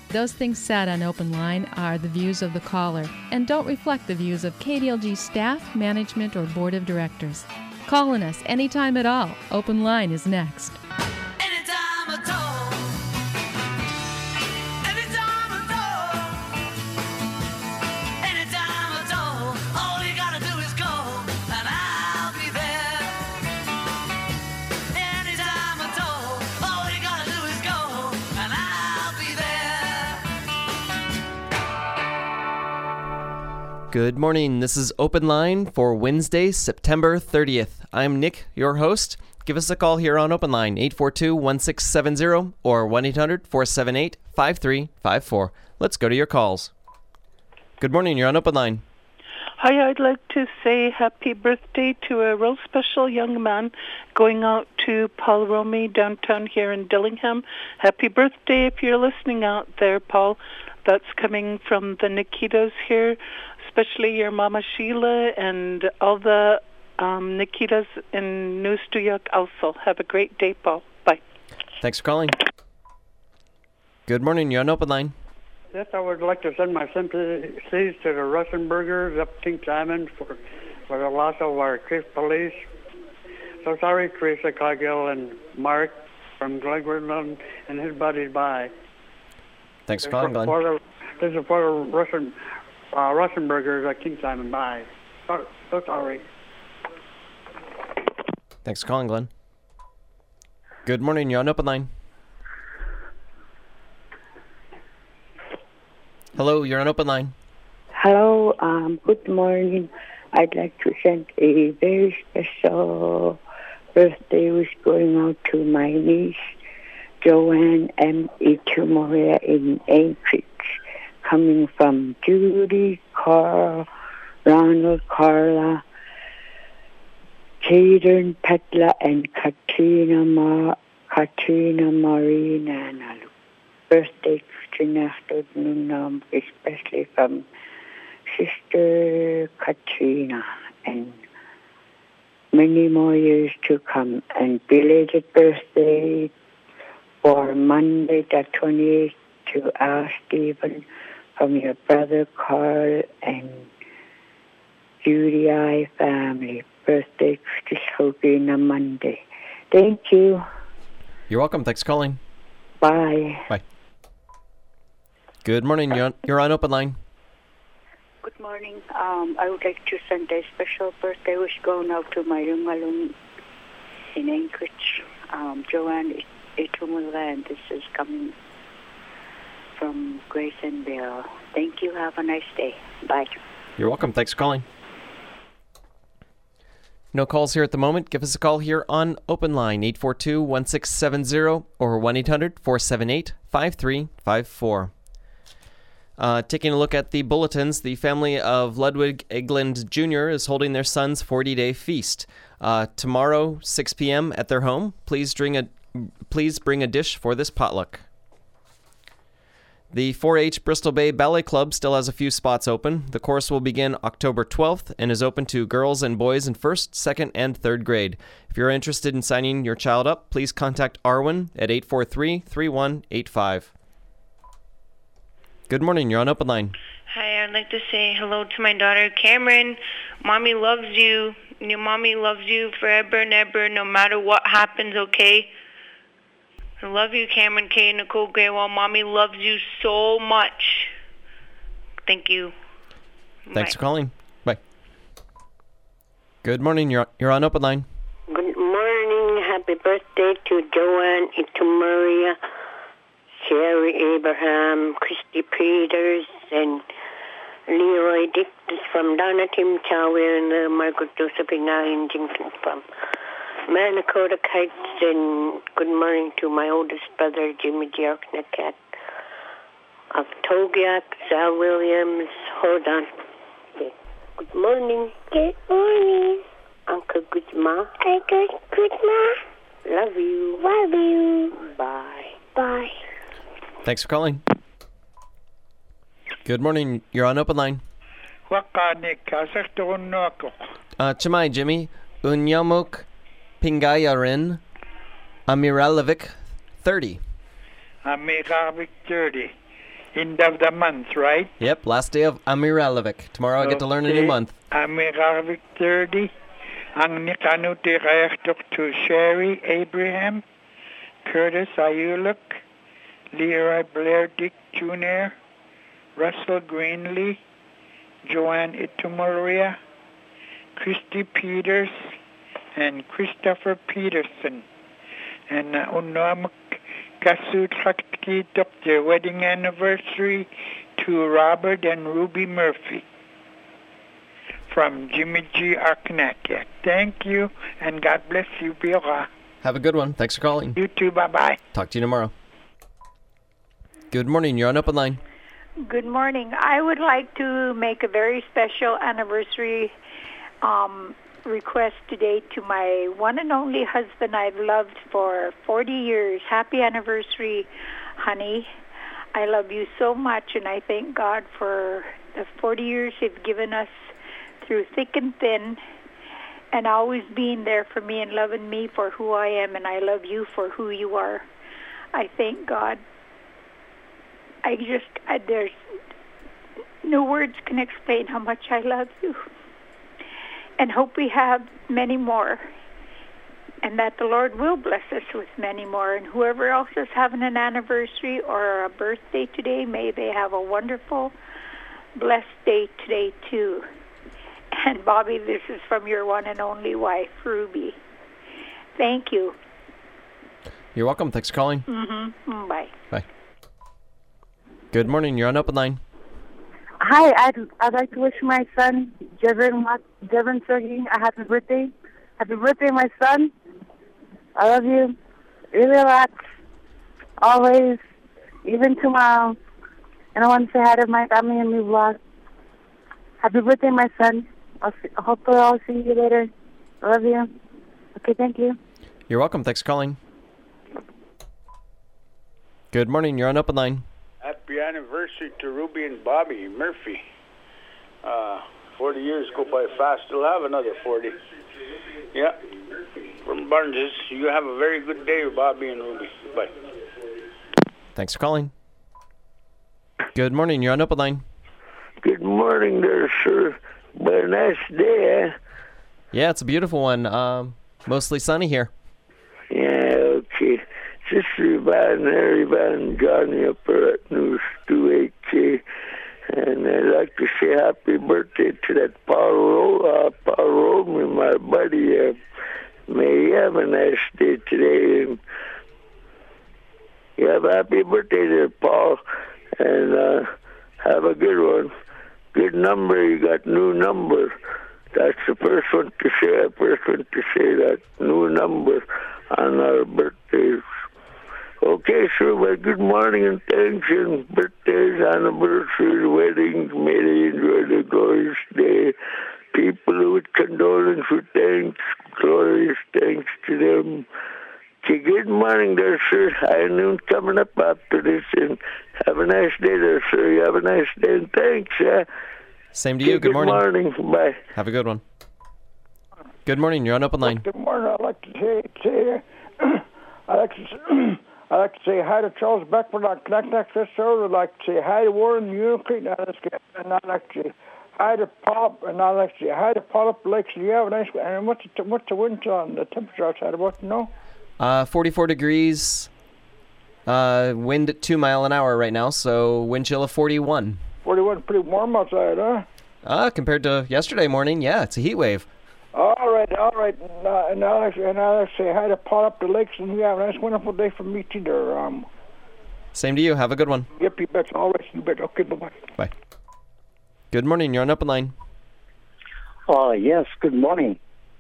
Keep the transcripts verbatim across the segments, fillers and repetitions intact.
Those things said on Open Line are the views of the caller and don't reflect the views of K D L G staff, management, or board of directors. Calling us anytime at all. Open Line is next. Anytime at all. Anytime at all. Anytime at all. All you gotta do is call and I'll be there. Anytime at all. All you gotta do is call and I'll be there. Good morning. This is Open Line for Wednesday, September thirtieth. I'm Nick, your host. Give us a call here on Open Line, eight four two, one six seven zero or one eight hundred, four seven eight, five three five four. Let's go to your calls. Good morning. You're on Open Line. Hi, I'd like to say happy birthday to a real special young man going out to Paul Romy downtown here in Dillingham. Happy birthday if you're listening out there, Paul. That's coming from the Nikitas here, especially your Mama Sheila and all the um, Nikitas in New Stuyuk also. Have a great day, Paul. Bye. Thanks for calling. Good morning. You're on Open Line. Yes, I would like to send my sympathies to the Russenbergers up King Simon for, for the loss of our chief police. So sorry, Teresa Cargill and Mark from Glenwood and his buddies. Bye. Thanks for calling, Glenn. For the, this is for the Russen, uh, Russenbergers at King Simon. Bye. So, so sorry. Thanks for calling, Glenn. Good morning. You're on Open Line. Hello, you're on Open Line. Hello, um, good morning. I'd like to send a very special birthday wish going out to my niece, Joanne M. Itumoria in Anchorage, coming from Judy, Carl, Ronald, Carla, Caden, Petla, and Katrina, Ma- Katrina Marina Nalu. Birthday afternoon, especially from Sister Katrina, and many more years to come. And belated birthday for Monday the twenty-eighth to Al Stephen from your brother Carl and Judy I family. Birthday to Sophie on Monday. Thank you. You're welcome. Thanks for calling. Bye. Bye. Good morning. You're on, you're on Open Line. Good morning. Um, I would like to send a special birthday wish going out to my lungalung in Anchorage, um, Joanne Itumula, and this is coming from Grace and Bill. Thank you. Have a nice day. Bye. You're welcome. Thanks for calling. No calls here at the moment. Give us a call here on Open Line, eight four two, one six seven zero or one eight hundred, four seven eight, five three five four. Uh, taking a look at the bulletins, the family of Ludwig Egland Junior is holding their son's forty-day feast. Uh, tomorrow, six p.m. at their home. Please bring a, please bring a dish for this potluck. The four H Bristol Bay Ballet Club still has a few spots open. The course will begin October twelfth and is open to girls and boys in first, second, and third grade. If you're interested in signing your child up, please contact Arwen at eight four three, three one eight five. Good morning. You're on Open Line. Hi, I'd like to say hello to my daughter, Cameron. Mommy loves you. Your mommy loves you forever and ever, no matter what happens, okay? I love you, Cameron K. Nicole Graywall. Mommy loves you so much. Thank you. Thanks Bye. for calling. Bye. Good morning. You're, you're on Open Line. Good morning. Happy birthday to Joanne Itumaria, Sherry Abraham, Christy Peters, and Leroy Dictus from Donna Tim Chowie and uh, Margaret Josephina in Jenkins from Manakota Kites. And good morning to my oldest brother, Jimmy Jarknakat of Togiak, Sal Williams. Hold on. Okay. Good morning. Good morning. Uncle Guzma. Uncle Guzma. Love you. Love you. Bye. Bye. Thanks for calling. Good morning. You're on Open Line. Uh, Chamay, Jimmy. Unyamuk Pingayarin Amiralovic, thirty. Amiralovic, thirty. End of the month, right? Yep, last day of Amiralovic. Tomorrow I get to learn a new month. Amiralovic thirty. Ang nikanuti kayaktok to Sherry Abraham, Curtis Ayuluk, Leroy Blair Dick Junior, Russell Greenlee, Joanne Itumaria, Christy Peters, and Christopher Peterson. And uh, unamak kasut hakitok their wedding anniversary to Robert and Ruby Murphy from Jimmy G. Arkanakiak. Thank you, and God bless you, Biora. Have a good one. Thanks for calling. You too. Bye-bye. Talk to you tomorrow. Good morning. You're on Open Line. Good morning. I would like to make a very special anniversary um, request today to my one and only husband I've loved for forty years. Happy anniversary, honey. I love you so much, and I thank God for the forty years you've given us through thick and thin, and always being there for me and loving me for who I am, and I love you for who you are. I thank God. I just, I, there's no words can explain how much I love you, and hope we have many more, and that the Lord will bless us with many more. And whoever else is having an anniversary or a birthday today, may they have a wonderful, blessed day today too. And Bobby, this is from your one and only wife, Ruby. Thank you. You're welcome. Thanks for calling. Mm-hmm. Bye. Bye. Good morning. You're on Open Line. Hi, I'd, I'd like to wish my son, Jevon, Jevon Sergey, a happy birthday. Happy birthday, my son. I love you. Really a lot. Always. Even tomorrow. And I want to say hi to my family and me vlog. Happy birthday, my son. I'll see, hopefully I'll see you later. I love you. Okay, thank you. You're welcome. Thanks for calling. Good morning. You're on Open Line. Happy anniversary to Ruby and Bobby Murphy. Uh, forty years go by fast. We'll have another forty. Yeah. From Barnes, you have a very good day, Bobby and Ruby. Bye. Thanks for calling. Good morning. You're on Open Line. Good morning there, sir. But a nice day, eh? Yeah, it's a beautiful one. Um, mostly sunny here. Yeah, okay. Sister Yvonne, Harry Van, Johnny up there at News two eight K. And I'd like to say happy birthday to that Paul Ro- uh, Paul Romy, my buddy. Uh, may you have a nice day today. And you have a happy birthday there, Paul. And uh, have a good one. Good number, you got new number. That's the first one to say, the first one to say that new number on our birthdays. Okay, sir, well, good morning and thanks, and birthdays, anniversaries, weddings, may they enjoy the glorious day. People with condolence, with thanks, glorious thanks to them. Okay, good morning there, sir. High noon coming up after this, and have a nice day there, sir. You have a nice day, and thanks, yeah. Same to you. Okay, good morning. Good morning. Bye. Have a good one. Good morning. You're on Open Line. Good morning. I'd like to say, say I'd like to say, I'd like to say hi to Charles Beckford on Connect Next Episode. I'd like to say hi to Warren Unicrete, and I'd like to say hi to Paul, and I'd like to say hi to Paul up Lakes. You have a nice, and what's the, what's the wind on the temperature outside about, you know? Uh, forty-four degrees, uh, wind at two mile an hour right now, so wind chill of forty-one. forty-one, pretty warm outside, huh? Uh, compared to yesterday morning, yeah, it's a heat wave. All right, all right. And, uh, and, I'll, and I'll say hi to Paul up the lakes, and you have a nice, wonderful day from me too there. Um, Same to you. Have a good one. Yep, you bet. All right, you bet. Okay, bye-bye. Bye. Good morning. You're on Open Line. Uh, yes, good morning.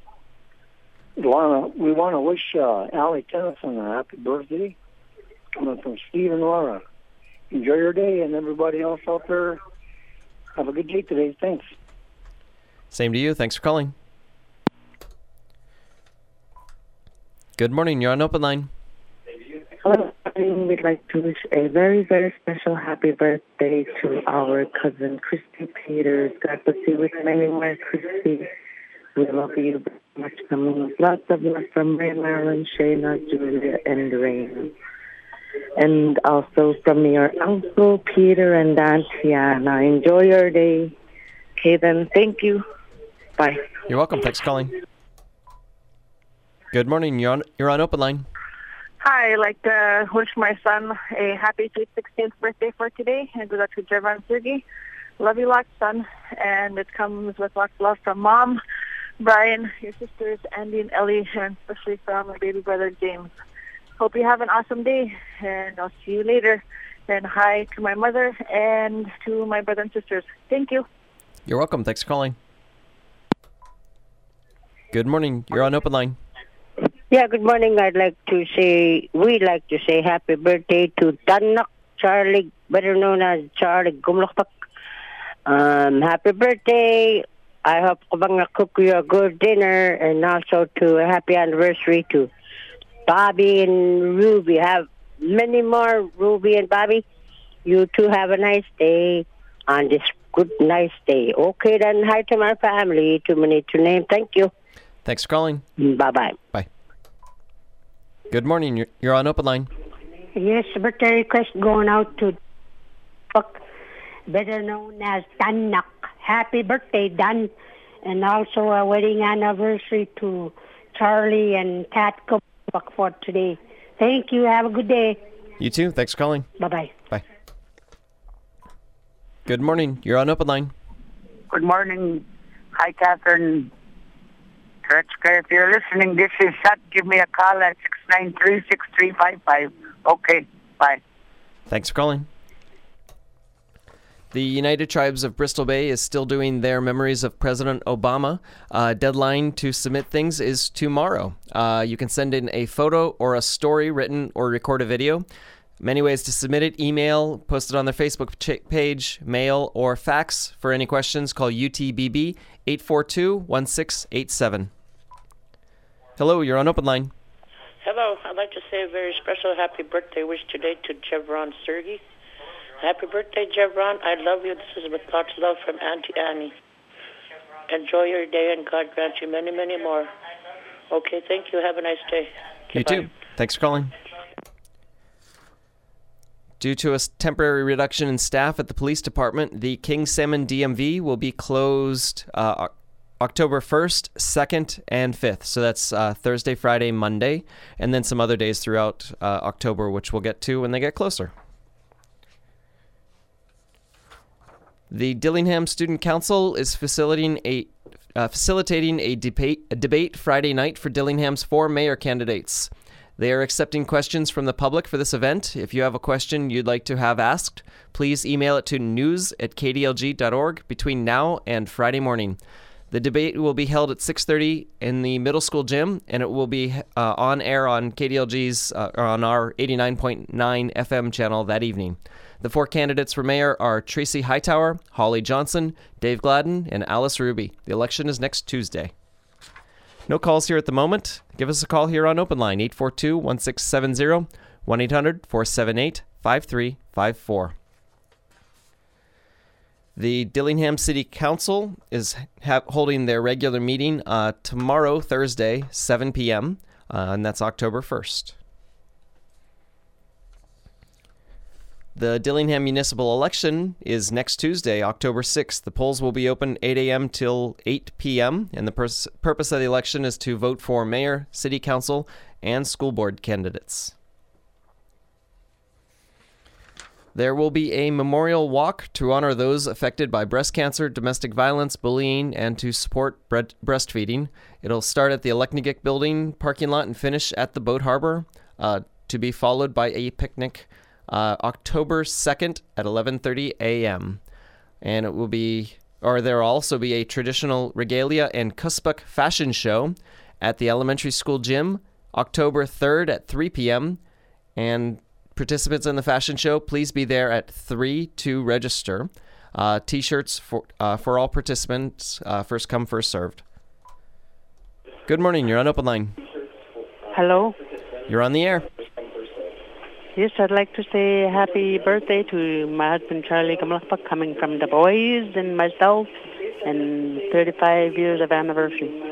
We want to we want to wish uh, Allie Tennyson a happy birthday, coming from Steve and Laura. Enjoy your day, and everybody else out there, have a good day today. Thanks. Same to you. Thanks for calling. Good morning. You're on Open Line. Hello. We'd like to wish a very, very special happy birthday to our cousin Christy Peters. God bless you with many more, Christy. We love you very much. Coming with lots of love from Ray, Marilyn, Shayna, Julia, and Rain. and also from your Uncle Peter and Aunt Tiana. Enjoy your day. Okay, then. Thank you. Bye. You're welcome. Thanks for calling. Good morning. You're on, you're on Open Line. Hi, I'd like to wish my son a happy sixteenth birthday for today. And good luck to Javon Sergey. Love you lots, son. And it comes with lots of love from Mom, Brian, your sisters, Andy and Ellie, and especially from my baby brother, James. Hope you have an awesome day, and I'll see you later. And hi to my mother and to my brother and sisters. Thank you. You're welcome. Thanks for calling. Good morning. You're on Open Line. Yeah, good morning. I'd like to say, we'd like to say happy birthday to Tanak Charlie, better known as Charlie Gumlokpak. Um, happy birthday. I hope Kabanga cook you a good dinner, and also to a happy anniversary to Bobby and Ruby. Have many more, Ruby and Bobby. You two have a nice day on this good, nice day. Okay, then hi to my family. Too many to name. Thank you. Thanks for calling. Bye-bye. Bye. Good morning. You're, you're on Open Line. Yes, birthday request going out to Puck, better known as Tanak. Happy birthday, Dan. And also a wedding anniversary to Charlie and Kat Puck for today. Thank you. Have a good day. You too. Thanks for calling. Bye-bye. Bye. Good morning. You're on Open Line. Good morning. Hi, Catherine. If you're listening, this is Sat. Give me a call at six nine three, six three five five. Okay, bye. Thanks for calling. The United Tribes of Bristol Bay is still doing their Memories of President Obama. Uh, deadline to submit things is tomorrow. Uh, you can send in a photo or a story written or record a video. Many ways to submit it. Email, post it on their Facebook ch- page, mail, or fax. For any questions, call U T B B eight four two, one six eight seven. Hello, you're on Open Line. Hello, I'd like to say a very special happy birthday wish today to Jevron Sergey. Happy birthday, Jevron. I love you. This is with lots of love from Auntie Annie. Enjoy your day, and God grant you many, many more. Okay, thank you. Have a nice day. You too. Thanks for calling. Due to a temporary reduction in staff at the police department, the King Salmon D M V will be closed uh, October first, second, and fifth. So that's uh, Thursday, Friday, Monday, and then some other days throughout uh, October, which we'll get to when they get closer. The Dillingham Student Council is facilitating a uh, facilitating a debate a debate Friday night for Dillingham's four mayor candidates. They are accepting questions from the public for this event. If you have a question you'd like to have asked, please email it to news at k d l g dot org between now and Friday morning. The debate will be held at six thirty in the middle school gym, and it will be uh, on air on K D L G's uh, or on our eighty-nine point nine F M channel that evening. The four candidates for mayor are Tracy Hightower, Holly Johnson, Dave Gladden, and Alice Ruby. The election is next Tuesday. No calls here at the moment. Give us a call here on Open Line, eight four two, one six seven zero, one eight hundred, four seven eight, five three five four. The Dillingham City Council is ha- holding their regular meeting uh, tomorrow, Thursday, seven p.m., uh, and that's October first. The Dillingham municipal election is next Tuesday, October sixth. The polls will be open eight a.m. till eight p.m., and the pers- purpose of the election is to vote for mayor, city council, and school board candidates. There will be a memorial walk to honor those affected by breast cancer, domestic violence, bullying, and to support bre- breastfeeding. It'll start at the Aleknagik building parking lot and finish at the Boat Harbor, uh, to be followed by a picnic uh, October second at eleven thirty a.m. And it will be, or there will also be a traditional regalia and Kuspuk fashion show at the elementary school gym October third at three p.m. And participants in the fashion show, please be there at three to register. Uh, T-shirts for uh, for all participants, uh, first come, first served. Good morning, you're on Open Line. Hello. You're on the air. Yes, I'd like to say happy birthday to my husband, Charlie Gamalakpak, coming from the boys and myself, and thirty-five years of anniversary.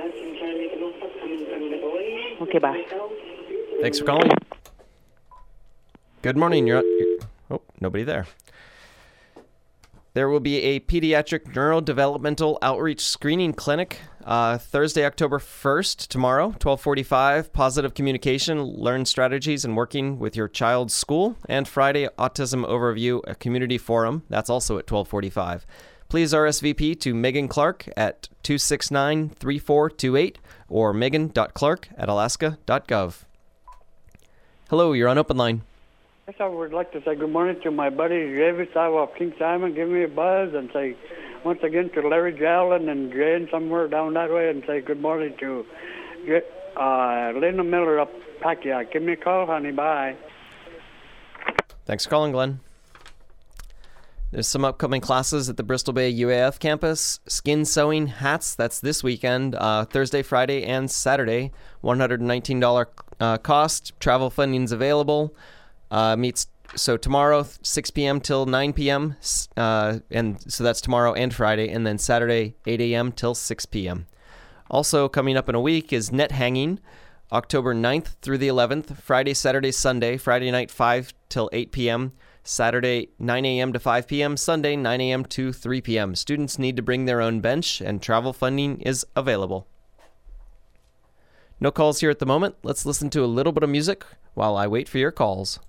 Okay, bye. Thanks for calling. Good morning. You're, you're oh, nobody there. There will be a pediatric neurodevelopmental outreach screening clinic uh, Thursday, October first, tomorrow, twelve forty-five. Positive communication, learn strategies, and working with your child's school. And Friday, autism overview, a community forum. That's also at twelve forty-five. Please R S V P to Megan Clark at two six nine, three four two eight or megan dot clark at alaska dot gov. Hello, you're on Open Line. Yes, I would like to say good morning to my buddy David Sawa of King Simon. Give me a buzz and say once again to Larry Jalen and Jane somewhere down that way and say good morning to uh, Linda Miller up Pakia. Give me a call, honey. Bye. Thanks for calling, Glenn. There's some upcoming classes at the Bristol Bay U A F campus. Skin sewing hats, that's this weekend, uh, Thursday, Friday, and Saturday. one hundred nineteen dollars uh, cost. Travel funding's available. Uh, meets so tomorrow six p.m. till nine p.m. Uh, and so that's tomorrow and Friday, and then Saturday eight a.m. till six p.m. Also coming up in a week is net hanging, October ninth through the eleventh. Friday, Saturday, Sunday. Friday night five till eight p.m. Saturday nine a.m. to five p.m. Sunday nine a.m. to three p.m. Students need to bring their own bench, and travel funding is available. No calls here at the moment. Let's listen to a little bit of music while I wait for your calls.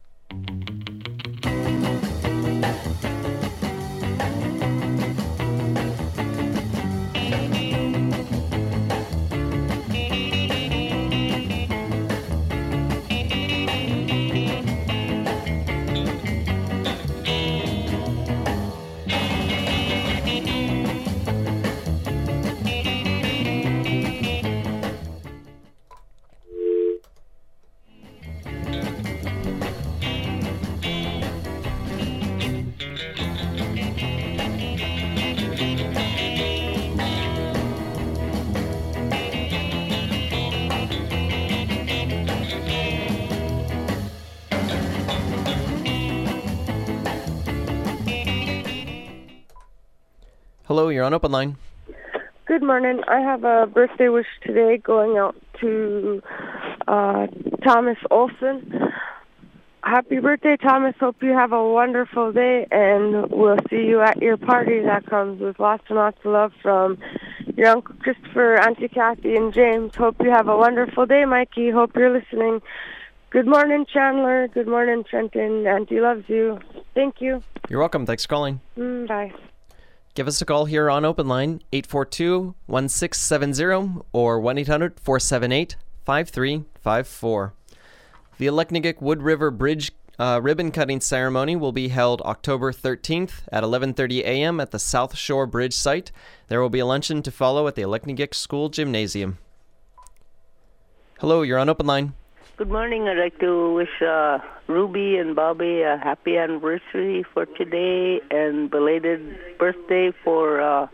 Hello, you're on Open Line. Good morning. I have a birthday wish today going out to uh, Thomas Olson. Happy birthday, Thomas. Hope you have a wonderful day, and we'll see you at your party that comes with lots and lots of love from your Uncle Christopher, Auntie Kathy, and James. Hope you have a wonderful day, Mikey. Hope you're listening. Good morning, Chandler. Good morning, Trenton. Auntie loves you. Thank you. You're welcome. Thanks for calling. Mm, bye. Give us a call here on Open Line, eight four two, one six seven zero or one eight hundred, four seven eight, five three five four. The Aleknagik Wood River Bridge uh, ribbon cutting ceremony will be held October thirteenth at eleven thirty a.m. at the South Shore Bridge site. There will be a luncheon to follow at the Aleknagik School Gymnasium. Hello, you're on Open Line. Good morning. I'd like to wish uh, Ruby and Bobby a happy anniversary for today and belated birthday for uh,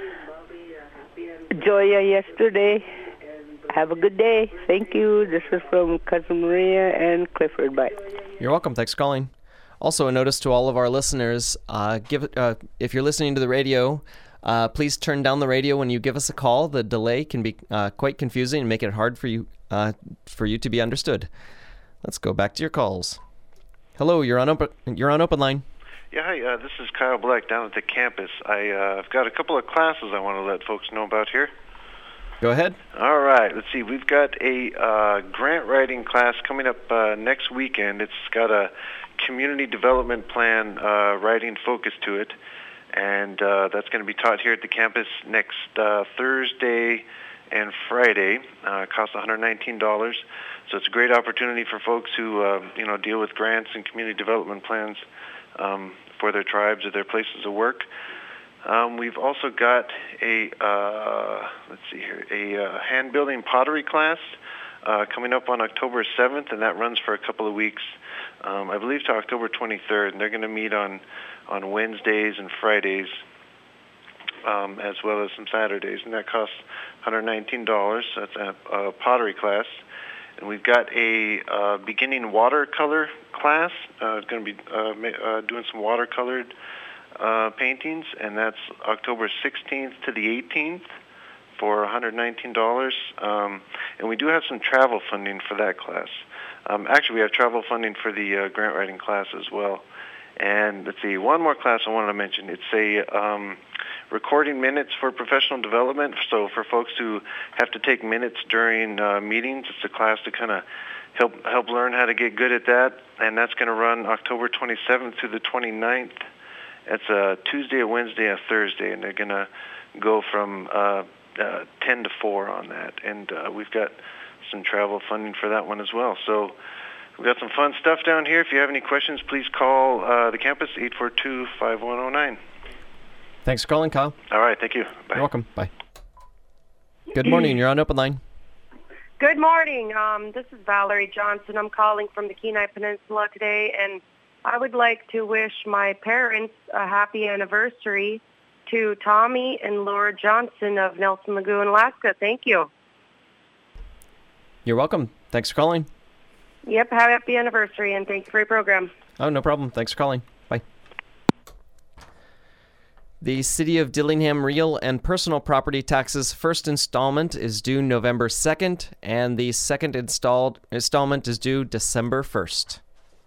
Joya yesterday. Have a good day. Thank you. This is from Cousin Maria and Clifford. Bye. You're welcome. Thanks for calling. Also, a notice to all of our listeners, uh, give uh, if you're listening to the radio, uh, please turn down the radio when you give us a call. The delay can be uh, quite confusing and make it hard for you uh, for you to be understood. Let's go back to your calls. Hello, you're on open. You're on Open Line. Yeah, hi. Uh, this is Kyle Black down at the campus. I, uh, I've got a couple of classes I want to let folks know about here. Go ahead. All right. Let's see. We've got a uh, grant writing class coming up uh, next weekend. It's got a community development plan uh, writing focus to it, and uh, that's going to be taught here at the campus next uh, Thursday and Friday. Uh, it costs one hundred nineteen dollars. So it's a great opportunity for folks who uh, you know deal with grants and community development plans um, for their tribes or their places of work. Um, we've also got a, uh, let's see here, a uh, hand-building pottery class uh, coming up on October seventh, and that runs for a couple of weeks, um, I believe to October twenty-third, and they're going to meet on, on Wednesdays and Fridays, um, as well as some Saturdays, and that costs one hundred nineteen dollars. That's a, a pottery class. And we've got a uh, beginning watercolor class. Uh, it's going to be uh, ma- uh, doing some watercolored Uh, paintings, and that's October sixteenth to the eighteenth for one hundred nineteen dollars. Um, and we do have some travel funding for that class. Um, actually, we have travel funding for the uh, grant writing class as well. And let's see, one more class I wanted to mention. It's a um, recording minutes for professional development. So for folks who have to take minutes during uh, meetings, it's a class to kind of help help learn how to get good at that. And that's going to run October twenty-seventh through the twenty-ninth. It's a Tuesday, a Wednesday, a Thursday, and they're going to go from uh, uh, ten to four on that. And uh, we've got some travel funding for that one as well. So we've got some fun stuff down here. If you have any questions, please call uh, the campus, eight four two, five one zero nine. Thanks for calling, Kyle. All right, thank you. Bye. You're welcome. Bye. Good morning. You're on Open Line. Good morning. Um, this is Valerie Johnson. I'm calling from the Kenai Peninsula today, and I would like to wish my parents a happy anniversary to Tommy and Laura Johnson of Nelson Lagoon, Alaska. Thank you. You're welcome. Thanks for calling. Yep, happy anniversary, and thank you for your program. Oh, no problem. Thanks for calling. Bye. The City of Dillingham real and personal property taxes first installment is due November second, and the second installed installment is due December first.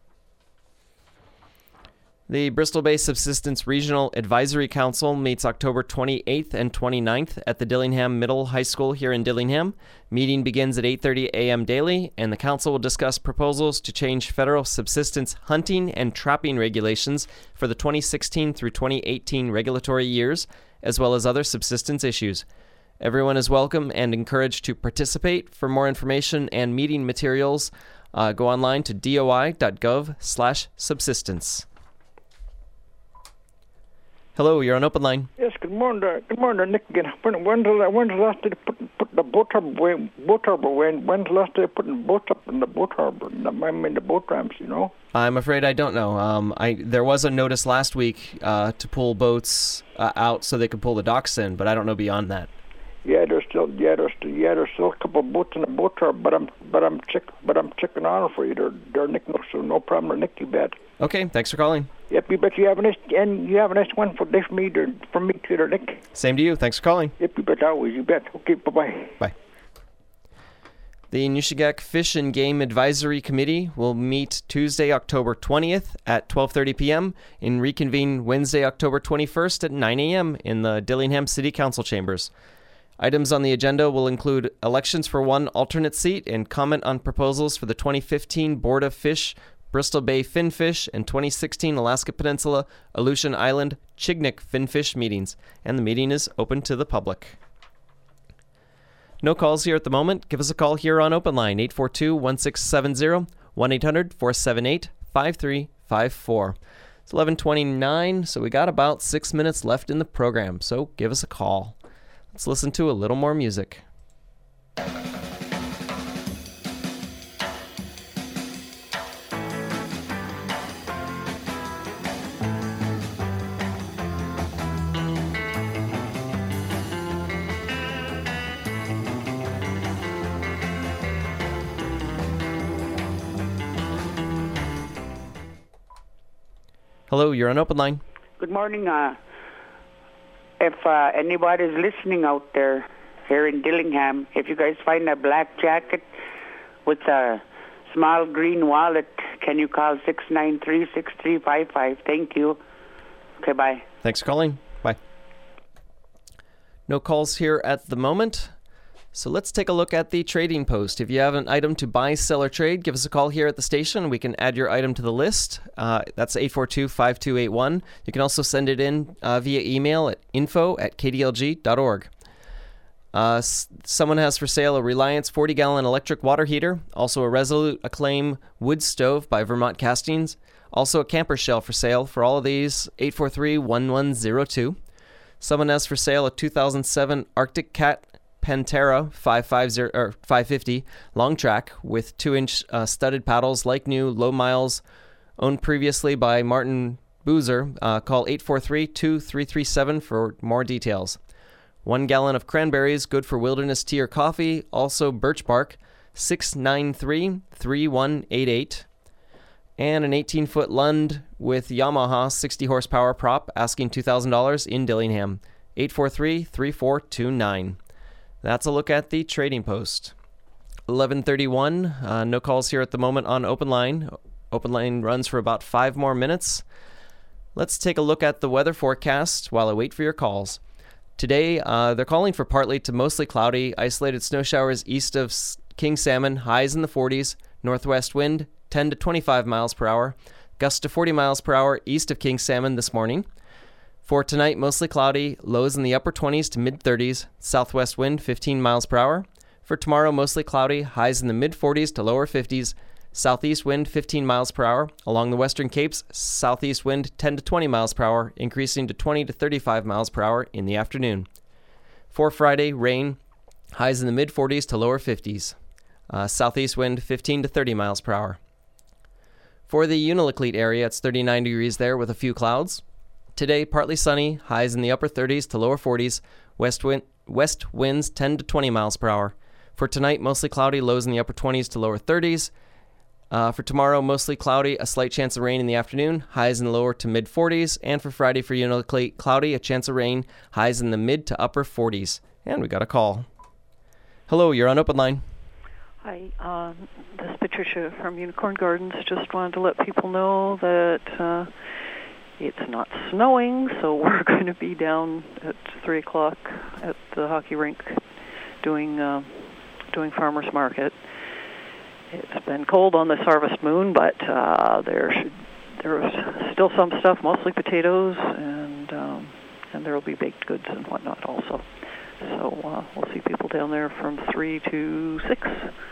The Bristol Bay Subsistence Regional Advisory Council meets October twenty-eighth and twenty-ninth at the Dillingham Middle High School here in Dillingham. Meeting begins at eight thirty a.m. daily, and the council will discuss proposals to change federal subsistence hunting and trapping regulations for the twenty sixteen through twenty eighteen regulatory years, as well as other subsistence issues. Everyone is welcome and encouraged to participate. For more information and meeting materials, uh, go online to doi.gov slash subsistence. Hello, you're on Open Line. Yes, good morning, uh, good morning, Nick. Again, when when's the when's the last day to put put the boat harbor boat harbor when when's the last day of putting boats up in the boat harbor? I mean the boat ramps, you know. I'm afraid I don't know. Um, I there was a notice last week uh, to pull boats uh, out so they could pull the docks in, but I don't know beyond that. Yeah, there's still yeah there's still, yeah there's still a couple of boats in the boat harbor, but I'm but I'm check but I'm checking on for you. They're they're Nick, no, so no problem, Nick. You bet. Okay, thanks for calling. Yep, you bet. You have a nice and you have a nice one for this me there, from me to there, Nick. Same to you. Thanks for calling. Yep, you bet. Always, you bet. Okay, bye bye. Bye. The Nushagak Fish and Game Advisory Committee will meet Tuesday, October twentieth at twelve thirty p.m. and reconvene Wednesday, October twenty-first at nine a.m. in the Dillingham City Council chambers. Items on the agenda will include elections for one alternate seat and comment on proposals for the twenty fifteen Board of Fish, Bristol Bay Finfish, and twenty sixteen Alaska Peninsula, Aleutian Island, Chignik Finfish meetings, and the meeting is open to the public. No calls here at the moment. Give us a call here on Open Line, eight four two, one six seven zero, one eight hundred, four seven eight, five three five four. It's eleven twenty-nine, so we got about six minutes left in the program, so give us a call. Let's listen to a little more music. Hello, you're on Open Line. Good morning. Uh, if uh, anybody's listening out there here in Dillingham, if you guys find a black jacket with a small green wallet, can you call six nine three, six three five five? Thank you. Okay, bye. Thanks for calling. Bye. No calls here at the moment. So let's take a look at the trading post. If you have an item to buy, sell, or trade, give us a call here at the station. We can add your item to the list. Uh, that's eight four two, five two eight one. You can also send it in uh, via email at info at k d l g dot org. Uh, s- someone has for sale a Reliance forty gallon electric water heater, also a Resolute Acclaim wood stove by Vermont Castings, also a camper shell for sale. For all of these, eight four three, one one zero two. Someone has for sale a two thousand seven Arctic Cat Pantera five fifty or five fifty long track with two inch uh, studded paddles, like new, low miles, owned previously by Martin Boozer. Uh, call eight four three, two three three seven for more details. One gallon of cranberries, good for wilderness tea or coffee. Also birch bark, six nine three, three one eight eight. And an eighteen foot Lund with Yamaha sixty horsepower prop, asking two thousand dollars in Dillingham. eight four three, three four two nine. That's a look at the trading post. eleven thirty-one. Uh, no calls here at the moment on Open Line. Open Line runs for about five more minutes. Let's take a look at the weather forecast while I wait for your calls. Today, uh, they're calling for partly to mostly cloudy, isolated snow showers east of King Salmon, highs in the forties, northwest wind ten to twenty-five miles per hour, gusts to forty miles per hour east of King Salmon this morning. For tonight, mostly cloudy, lows in the upper twenties to mid-thirties, southwest wind fifteen miles per hour. For tomorrow, mostly cloudy, highs in the mid-forties to lower fifties, southeast wind fifteen miles per hour. Along the western capes, southeast wind ten to twenty miles per hour, increasing to twenty to thirty-five miles per hour in the afternoon. For Friday, rain, highs in the mid-forties to lower fifties, uh, southeast wind fifteen to thirty miles per hour. For the Unalakleet area, it's thirty-nine degrees there with a few clouds. Today, partly sunny, highs in the upper thirties to lower forties, west wind, west winds ten to twenty miles per hour. For tonight, mostly cloudy, lows in the upper twenties to lower thirties. Uh, for tomorrow, mostly cloudy, a slight chance of rain in the afternoon, highs in the lower to mid-forties. And for Friday for Unalakleet, cloudy, a chance of rain, highs in the mid to upper forties. And we got a call. Hello, you're on Open Line. Hi, um, this is Patricia from Unicorn Gardens. Just wanted to let people know that uh, it's not snowing, so we're going to be down at three o'clock at the hockey rink doing uh, doing farmers market. It's been cold on this harvest moon, but uh, there should, there's still some stuff, mostly potatoes, and um, and there will be baked goods and whatnot also. So uh, we'll see people down there from three to six.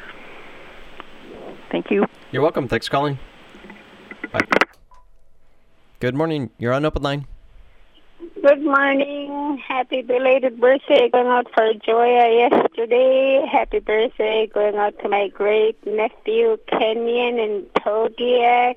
Thank you. You're welcome. Thanks for calling. Bye. Good morning. You're on Open Line. Good morning. Happy belated birthday going out for Joya yesterday. Happy birthday going out to my great nephew Kenyon in Todiac.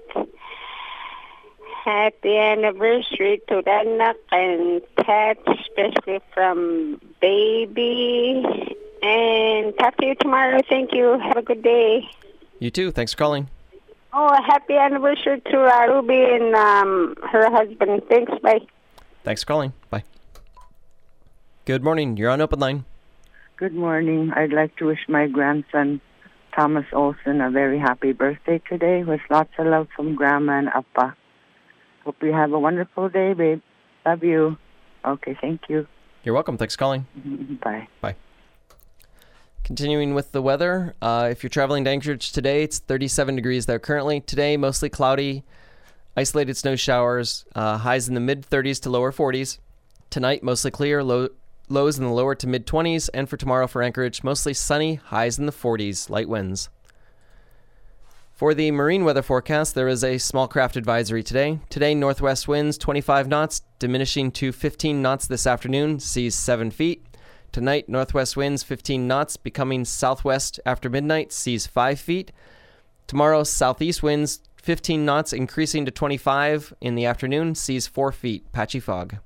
Happy anniversary to Danak and Pat, especially from Baby. And talk to you tomorrow. Thank you. Have a good day. You too. Thanks for calling. Oh, happy anniversary to uh, Ruby and um, her husband. Thanks. Bye. Thanks for calling. Bye. Good morning. You're on Open Line. Good morning. I'd like to wish my grandson, Thomas Olson, a very happy birthday today with lots of love from Grandma and Appa. Hope you have a wonderful day, babe. Love you. Okay, thank you. You're welcome. Thanks for calling. Bye. Bye. Continuing with the weather, uh, if you're traveling to Anchorage today, it's thirty-seven degrees there currently. Today, mostly cloudy, isolated snow showers, uh, highs in the mid-thirties to lower forties. Tonight, mostly clear, low, lows in the lower to mid-twenties. And for tomorrow for Anchorage, mostly sunny, highs in the forties, light winds. For the marine weather forecast, there is a small craft advisory today. Today, northwest winds twenty-five knots, diminishing to fifteen knots this afternoon, seas seven feet. Tonight, northwest winds fifteen knots, becoming southwest after midnight, seas five feet. Tomorrow, southeast winds fifteen knots, increasing to twenty-five in the afternoon, seas four feet, patchy fog.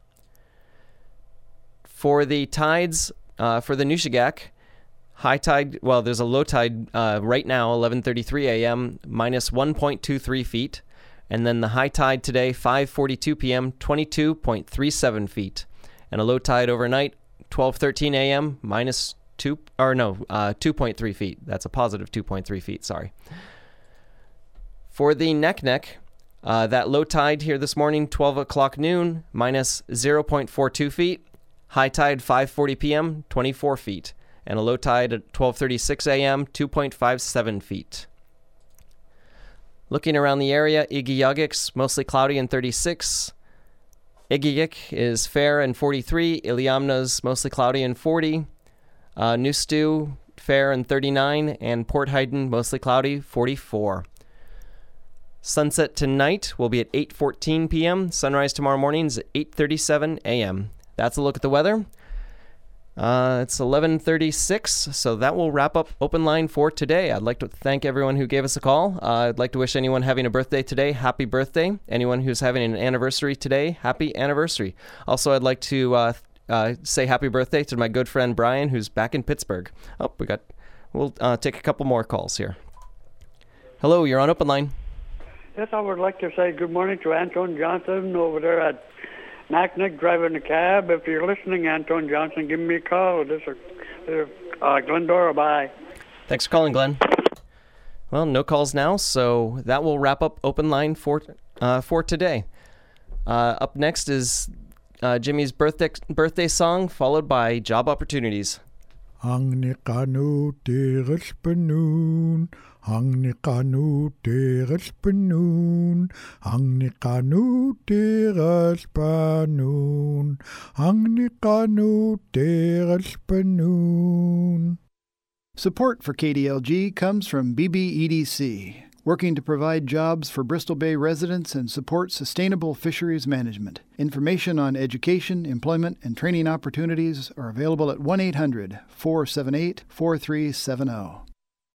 For the tides, uh, for the Nushagak, high tide, well, there's a low tide uh, right now, eleven thirty-three a.m., minus one point two three feet. And then the high tide today, five forty-two p.m., twenty-two point three seven feet. And a low tide overnight, twelve thirteen a.m., minus two, or no, uh, two point three feet. That's a positive two point three feet, sorry. For the Neck-Neck, uh, that low tide here this morning, twelve o'clock noon, minus zero point four two feet. High tide, five forty p.m., twenty-four feet. And a low tide at twelve thirty-six a.m., two point five seven feet. Looking around the area, Igiyagik's mostly cloudy and thirty-six. Igigik is fair and forty-three. Iliamna's mostly cloudy and forty. Uh, Nustu, fair and thirty-nine. And Port Haydn, mostly cloudy, forty-four. Sunset tonight will be at eight fourteen p.m. Sunrise tomorrow morning is at eight thirty-seven a.m. That's a look at the weather. Uh, it's eleven thirty-six, so that will wrap up Open Line for today. I'd like to thank everyone who gave us a call. Uh, I'd like to wish anyone having a birthday today, happy birthday. Anyone who's having an anniversary today, happy anniversary. Also, I'd like to uh, uh, say happy birthday to my good friend Brian, who's back in Pittsburgh. Oh, we got. We'll uh, take a couple more calls here. Hello, you're on Open Line. Yes, I would like to say good morning to Anton Johnson over there at Naknek driving a cab. If you're listening, Anton Johnson, give me a call. This is uh, Glendora. Bye. Thanks for calling, Glenn. Well, no calls now, so that will wrap up Open Line for uh, for today. Uh, up next is uh, Jimmy's birthday birthday song, followed by job opportunities. Ang nikanu teres penun, ang nikanu teres penun, ang nikanu teres penun, ang nikanu teres penun. Support for K D L G comes from B B E D C, working to provide jobs for Bristol Bay residents and support sustainable fisheries management. Information on education, employment, and training opportunities are available at one eight hundred, four seven eight, four three seven zero.